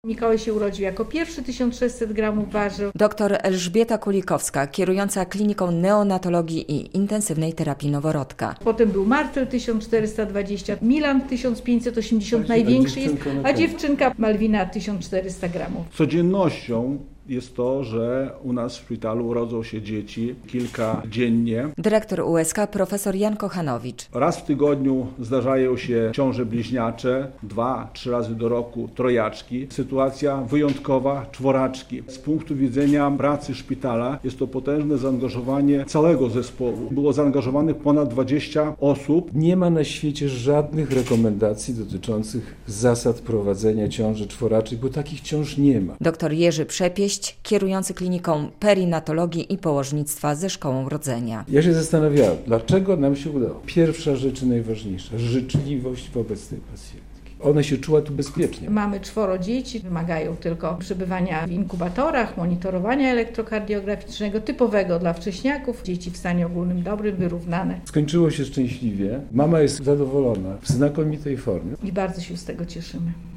Mikołaj się urodził jako pierwszy, 1600 gramów ważył. Doktor Elżbieta Kulikowska, kierująca kliniką neonatologii i intensywnej terapii noworodka. Potem był Marcel 1420, Milan 1580, największy jest, a dziewczynka Malwina 1400 gramów. Codziennością jest to, że u nas w szpitalu urodzą się dzieci kilka dziennie. Dyrektor USK profesor Jan Kochanowicz. Raz w tygodniu zdarzają się ciąże bliźniacze, 2-3 razy do roku trojaczki. Sytuacja wyjątkowa, czworaczki. Z punktu widzenia pracy szpitala jest to potężne zaangażowanie całego zespołu. Było zaangażowanych ponad 20 osób. Nie ma na świecie żadnych rekomendacji dotyczących zasad prowadzenia ciąży czworaczych, bo takich ciąż nie ma. Dr Jerzy Przepieść, kierujący kliniką perinatologii i położnictwa ze Szkołą Rodzenia. Ja się zastanawiałem, dlaczego nam się udało. Pierwsza rzecz najważniejsza, życzliwość wobec tej pacjentki. Ona się czuła tu bezpiecznie. Mamy 4 dzieci, wymagają tylko przebywania w inkubatorach, monitorowania elektrokardiograficznego, typowego dla wcześniaków. Dzieci w stanie ogólnym dobrym, wyrównane. Skończyło się szczęśliwie. Mama jest zadowolona, w znakomitej formie. I bardzo się z tego cieszymy.